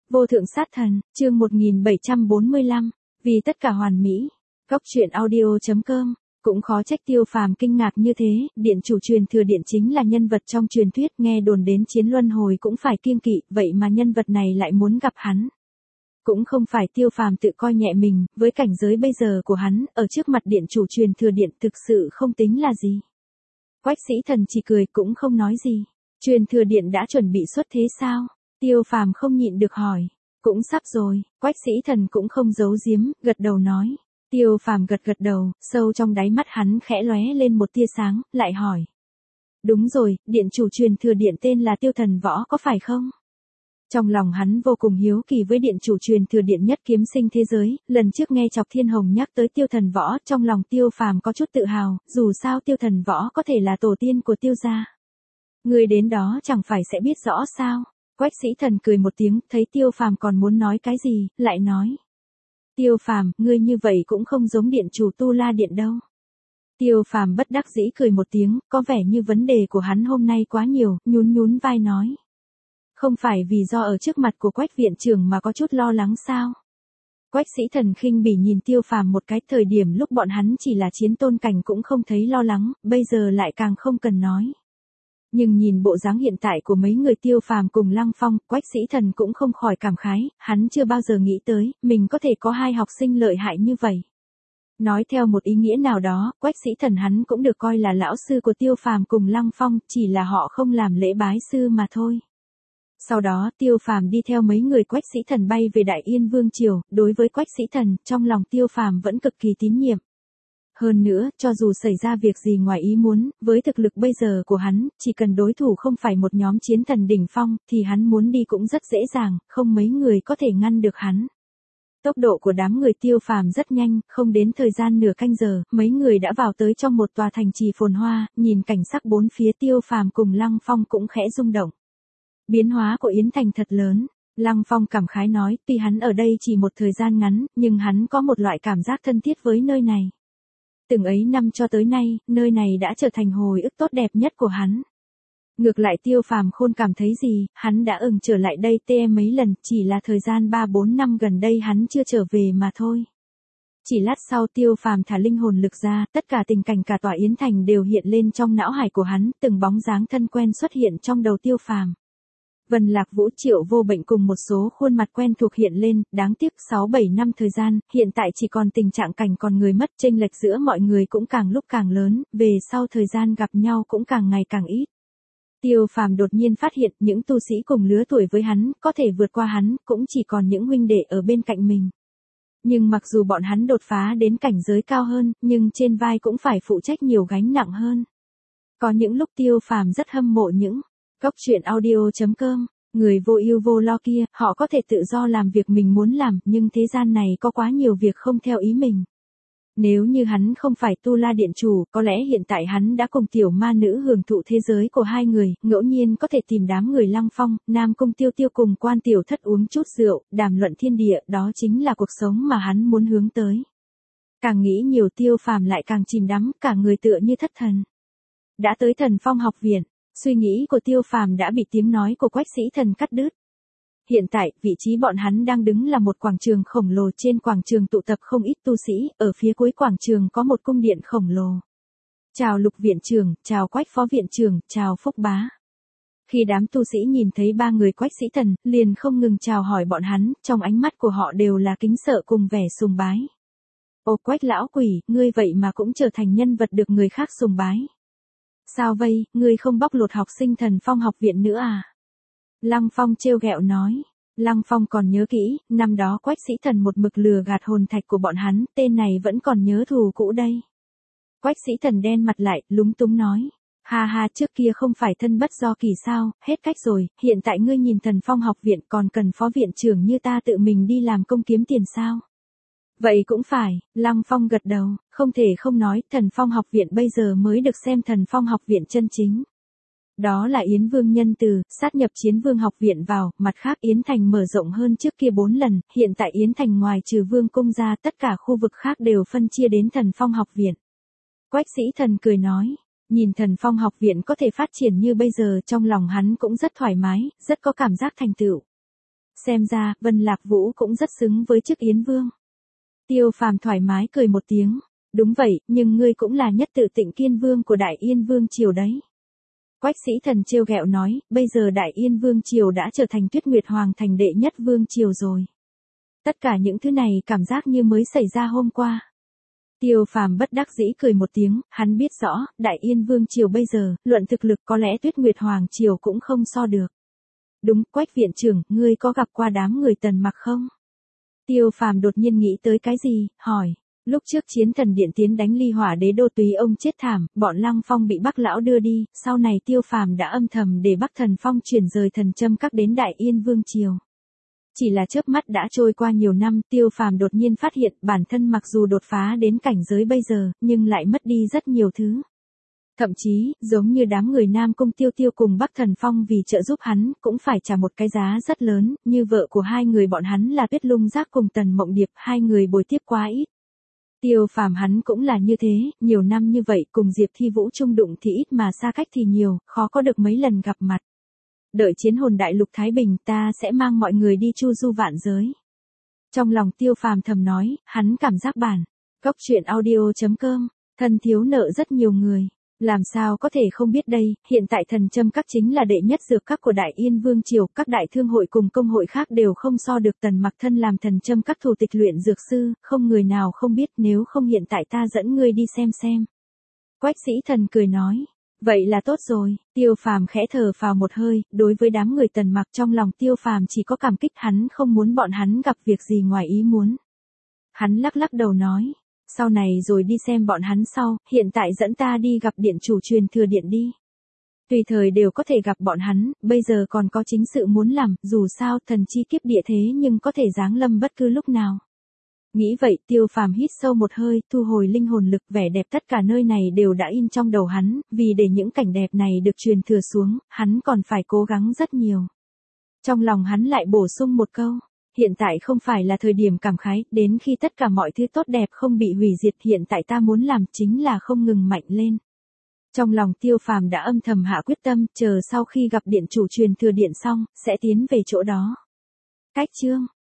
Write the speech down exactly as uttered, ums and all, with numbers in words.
Vô thượng sát thần, chương một nghìn bảy trăm bốn mươi lăm, vì tất cả hoàn mỹ. Góc truyện audio.com, cũng khó trách Tiêu Phàm kinh ngạc như thế, điện chủ truyền thừa điện chính là nhân vật trong truyền thuyết, nghe đồn đến chiến luân hồi cũng phải kiêng kỵ, vậy mà nhân vật này lại muốn gặp hắn. Cũng không phải Tiêu Phàm tự coi nhẹ mình, với cảnh giới bây giờ của hắn, ở trước mặt điện chủ truyền thừa điện thực sự không tính là gì. Quách Sĩ Thần chỉ cười cũng không nói gì. Truyền thừa điện đã chuẩn bị xuất thế sao? Tiêu Phàm không nhịn được hỏi. Cũng sắp rồi, Quách Sĩ Thần cũng không giấu giếm, gật đầu nói. Tiêu Phàm gật gật đầu, sâu trong đáy mắt hắn khẽ lóe lên một tia sáng, lại hỏi. Đúng rồi, điện chủ truyền thừa điện tên là Tiêu Thần Võ có phải không? Trong lòng hắn vô cùng hiếu kỳ với điện chủ truyền thừa điện nhất kiếm sinh thế giới, lần trước nghe Chọc Thiên Hồng nhắc tới Tiêu Thần Võ, trong lòng Tiêu Phàm có chút tự hào, dù sao Tiêu Thần Võ có thể là tổ tiên của Tiêu gia. Người đến đó chẳng phải sẽ biết rõ sao? Quách Sĩ Thần cười một tiếng, thấy Tiêu Phàm còn muốn nói cái gì, lại nói. Tiêu Phàm, ngươi như vậy cũng không giống điện chủ Tu La Điện đâu. Tiêu Phàm bất đắc dĩ cười một tiếng, có vẻ như vấn đề của hắn hôm nay quá nhiều, nhún nhún vai nói. Không phải vì do ở trước mặt của Quách viện trưởng mà có chút lo lắng sao? Quách Sĩ Thần khinh bỉ nhìn Tiêu Phàm một cái, thời điểm lúc bọn hắn chỉ là chiến tôn cảnh cũng không thấy lo lắng, bây giờ lại càng không cần nói. Nhưng nhìn bộ dáng hiện tại của mấy người Tiêu Phàm cùng Lăng Phong, Quách Sĩ Thần cũng không khỏi cảm khái, hắn chưa bao giờ nghĩ tới, mình có thể có hai học sinh lợi hại như vậy. Nói theo một ý nghĩa nào đó, Quách Sĩ Thần hắn cũng được coi là lão sư của Tiêu Phàm cùng Lăng Phong, chỉ là họ không làm lễ bái sư mà thôi. Sau đó Tiêu Phàm đi theo mấy người Quách Sĩ Thần bay về Đại Yên Vương Triều, đối với Quách Sĩ Thần, trong lòng Tiêu Phàm vẫn cực kỳ tín nhiệm. Hơn nữa, cho dù xảy ra việc gì ngoài ý muốn, với thực lực bây giờ của hắn, chỉ cần đối thủ không phải một nhóm chiến thần đỉnh phong, thì hắn muốn đi cũng rất dễ dàng, không mấy người có thể ngăn được hắn. Tốc độ của đám người Tiêu Phàm rất nhanh, không đến thời gian nửa canh giờ, mấy người đã vào tới trong một tòa thành trì phồn hoa, nhìn cảnh sắc bốn phía Tiêu Phàm cùng Lăng Phong cũng khẽ rung động. Biến hóa của Yến Thành thật lớn. Lăng Phong cảm khái nói, tuy hắn ở đây chỉ một thời gian ngắn, nhưng hắn có một loại cảm giác thân thiết với nơi này. Từng ấy năm cho tới nay, nơi này đã trở thành hồi ức tốt đẹp nhất của hắn. Ngược lại Tiêu Phàm Khôn cảm thấy gì, hắn đã ừng trở lại đây tê mấy lần, chỉ là thời gian ba bốn năm gần đây hắn chưa trở về mà thôi. Chỉ lát sau Tiêu Phàm thả linh hồn lực ra, tất cả tình cảnh cả tòa Yến Thành đều hiện lên trong não hải của hắn, từng bóng dáng thân quen xuất hiện trong đầu Tiêu Phàm. Vân Lạc Vũ, Triệu Vô Bệnh cùng một số khuôn mặt quen thuộc hiện lên, đáng tiếc sáu bảy năm thời gian, hiện tại chỉ còn tình trạng cảnh còn người mất, chênh lệch giữa mọi người cũng càng lúc càng lớn, về sau thời gian gặp nhau cũng càng ngày càng ít. Tiêu Phàm đột nhiên phát hiện những tu sĩ cùng lứa tuổi với hắn, có thể vượt qua hắn, cũng chỉ còn những huynh đệ ở bên cạnh mình. Nhưng mặc dù bọn hắn đột phá đến cảnh giới cao hơn, nhưng trên vai cũng phải phụ trách nhiều gánh nặng hơn. Có những lúc Tiêu Phàm rất hâm mộ những Góc truyện audio.com, người vô ưu vô lo kia, họ có thể tự do làm việc mình muốn làm, nhưng thế gian này có quá nhiều việc không theo ý mình. Nếu như hắn không phải Tu La Điện chủ, có lẽ hiện tại hắn đã cùng tiểu ma nữ hưởng thụ thế giới của hai người, ngẫu nhiên có thể tìm đám người Lăng Phong, Nam Cung Tiêu Tiêu cùng Quan Tiểu Thất uống chút rượu, đàm luận thiên địa, đó chính là cuộc sống mà hắn muốn hướng tới. Càng nghĩ nhiều Tiêu Phàm lại càng chìm đắm, cả người tựa như thất thần. Đã tới Thần Phong học viện. Suy nghĩ của Tiêu Phàm đã bị tiếng nói của Quách Sĩ Thần cắt đứt. Hiện tại, vị trí bọn hắn đang đứng là một quảng trường khổng lồ, trên quảng trường tụ tập không ít tu sĩ, ở phía cuối quảng trường có một cung điện khổng lồ. Chào Lục viện trưởng, chào Quách phó viện trưởng, chào Phúc bá. Khi đám tu sĩ nhìn thấy ba người Quách Sĩ Thần, liền không ngừng chào hỏi bọn hắn, trong ánh mắt của họ đều là kính sợ cùng vẻ sùng bái. Ô Quách lão quỷ, ngươi vậy mà cũng trở thành nhân vật được người khác sùng bái. Sao vây, ngươi không bóc lột học sinh Thần Phong học viện nữa à? Lăng Phong trêu ghẹo nói. Lăng Phong còn nhớ kỹ, năm đó Quách Sĩ Thần một mực lừa gạt hồn thạch của bọn hắn, tên này vẫn còn nhớ thù cũ đây. Quách Sĩ Thần đen mặt lại, lúng túng nói. Ha ha, trước kia không phải thân bất do kỳ sao, hết cách rồi, hiện tại ngươi nhìn Thần Phong học viện còn cần phó viện trưởng như ta tự mình đi làm công kiếm tiền sao? Vậy cũng phải, Lăng Phong gật đầu, không thể không nói, Thần Phong học viện bây giờ mới được xem Thần Phong học viện chân chính. Đó là Yến Vương Nhân Từ, sát nhập Chiến Vương học viện vào, mặt khác Yến Thành mở rộng hơn trước kia bốn lần, hiện tại Yến Thành ngoài trừ Vương cung ra, tất cả khu vực khác đều phân chia đến Thần Phong học viện. Quách Sĩ Thần cười nói, nhìn Thần Phong học viện có thể phát triển như bây giờ, trong lòng hắn cũng rất thoải mái, rất có cảm giác thành tựu. Xem ra, Vân Lạc Vũ cũng rất xứng với chức Yến Vương. Tiêu Phàm thoải mái cười một tiếng. Đúng vậy, nhưng ngươi cũng là nhất tự Tịnh Kiên Vương của Đại Yên Vương Triều đấy. Quách Sĩ Thần trêu ghẹo nói, bây giờ Đại Yên Vương Triều đã trở thành Tuyết Nguyệt Hoàng thành đệ nhất Vương Triều rồi. Tất cả những thứ này cảm giác như mới xảy ra hôm qua. Tiêu Phàm bất đắc dĩ cười một tiếng, hắn biết rõ, Đại Yên Vương Triều bây giờ, luận thực lực có lẽ Tuyết Nguyệt Hoàng Triều cũng không so được. Đúng, Quách viện trưởng, ngươi có gặp qua đám người Tần Mặc không? Tiêu Phàm đột nhiên nghĩ tới cái gì, hỏi. Lúc trước Chiến Thần Điện tiến đánh Ly Hỏa Đế đô Túy ông chết thảm, bọn Lăng Phong bị Bắc lão đưa đi, sau này Tiêu Phàm đã âm thầm để Bắc Thần Phong chuyển rời thần châm các đến Đại Yên Vương Triều. Chỉ là chớp mắt đã trôi qua nhiều năm, Tiêu Phàm đột nhiên phát hiện bản thân mặc dù đột phá đến cảnh giới bây giờ, nhưng lại mất đi rất nhiều thứ. Thậm chí, giống như đám người Nam Cung Tiêu Tiêu cùng Bắc Thần Phong vì trợ giúp hắn, cũng phải trả một cái giá rất lớn, như vợ của hai người bọn hắn là Tuyết Lung Giác cùng Tần Mộng Điệp, hai người bồi tiếp quá ít. Tiêu Phàm hắn cũng là như thế, nhiều năm như vậy cùng Diệp Thi Vũ chung đụng thì ít mà xa cách thì nhiều, khó có được mấy lần gặp mặt. Đợi chiến hồn đại lục Thái Bình ta sẽ mang mọi người đi chu du vạn giới. Trong lòng Tiêu Phàm thầm nói, hắn cảm giác bản. Cốc truyện audio chấm com, thân thiếu nợ rất nhiều người. Làm sao có thể không biết đây, hiện tại thần châm các chính là đệ nhất dược các của Đại Yên Vương Triều, các đại thương hội cùng công hội khác đều không so được Tần Mặc thân làm thần châm các thủ tịch luyện dược sư, không người nào không biết, nếu không hiện tại ta dẫn ngươi đi xem xem. Quách Sĩ Thần cười nói, vậy là tốt rồi. Tiêu Phàm khẽ thở phào một hơi, đối với đám người Tần Mặc trong lòng Tiêu Phàm chỉ có cảm kích, hắn không muốn bọn hắn gặp việc gì ngoài ý muốn. Hắn lắc lắc đầu nói, sau này rồi đi xem bọn hắn sau, hiện tại dẫn ta đi gặp điện chủ truyền thừa điện đi. Tùy thời đều có thể gặp bọn hắn, bây giờ còn có chính sự muốn làm, dù sao thần chi kiếp địa thế nhưng có thể giáng lâm bất cứ lúc nào. Nghĩ vậy, Tiêu Phàm hít sâu một hơi, thu hồi linh hồn lực, vẻ đẹp tất cả nơi này đều đã in trong đầu hắn, vì để những cảnh đẹp này được truyền thừa xuống, hắn còn phải cố gắng rất nhiều. Trong lòng hắn lại bổ sung một câu. Hiện tại không phải là thời điểm cảm khái, đến khi tất cả mọi thứ tốt đẹp không bị hủy diệt, hiện tại ta muốn làm chính là không ngừng mạnh lên. Trong lòng Tiêu Phàm đã âm thầm hạ quyết tâm, chờ sau khi gặp điện chủ truyền thừa điện xong, sẽ tiến về chỗ đó. Cách chương